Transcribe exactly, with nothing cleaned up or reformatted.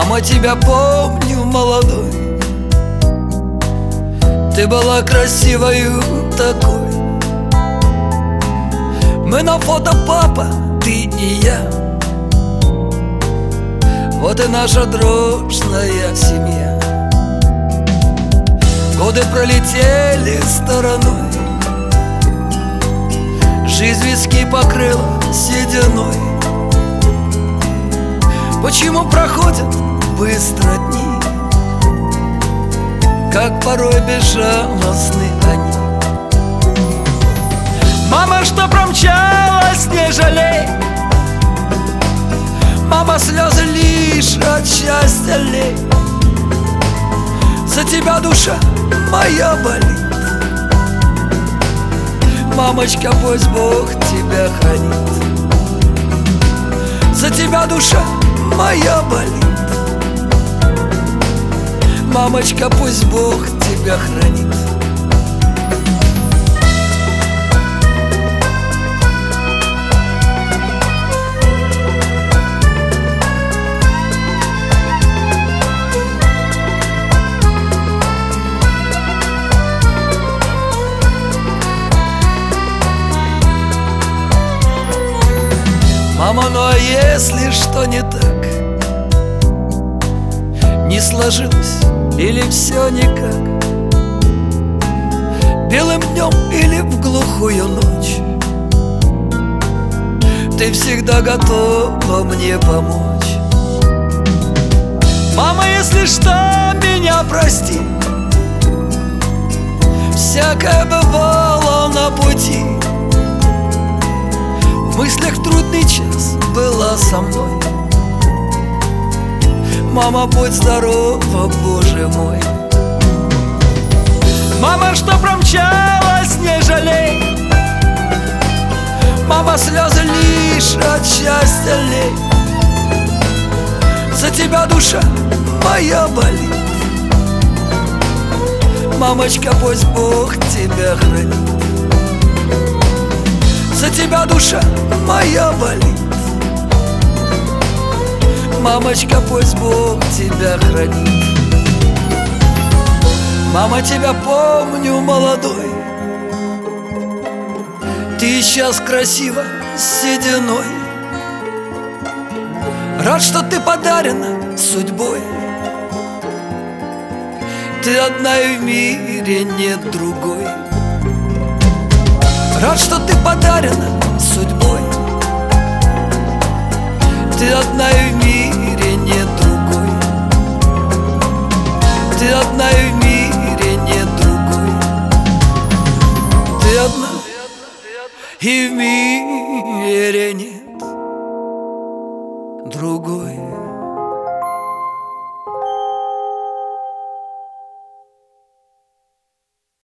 Мама, тебя помню молодой. Ты была красивою такой. Мы на фото, папа, ты и я. Вот и наша дружная семья. Годы пролетели стороной, жизнь виски покрыла сединой. Почему проходят быстро дни, как порой безжалостны они? Мама, что промчалась, не жалей. Мама, слезы лишь от счастья лей. За тебя душа моя болит. Мамочка, пусть Бог тебя хранит. За тебя душа моя болит. Мамочка, пусть Бог тебя хранит. Мама, ну а если что не так, не сложилось или все никак, белым днем или в глухую ночь, ты всегда готова мне помочь. Мама, если что, меня прости. Всякое бывало на пути. В мыслях в трудный час была со мной. Мама, будь здорова, Боже мой. Мама, что промчалась, не жалей. Мама, слезы лишь от счастья лей. За тебя душа моя болит. Мамочка, пусть Бог тебя хранит. За тебя душа моя болит. Мамочка, пусть Бог тебя хранит. Мама, тебя помню молодой. Ты сейчас красива с сединой. Рад, что ты подарена судьбой. Ты одна и в мире нет другой. Рад, что ты подарена судьбой. Ты одна и в мире нет другой. Ты одна и в мире нет другой. Ты одна и в мире нет другой.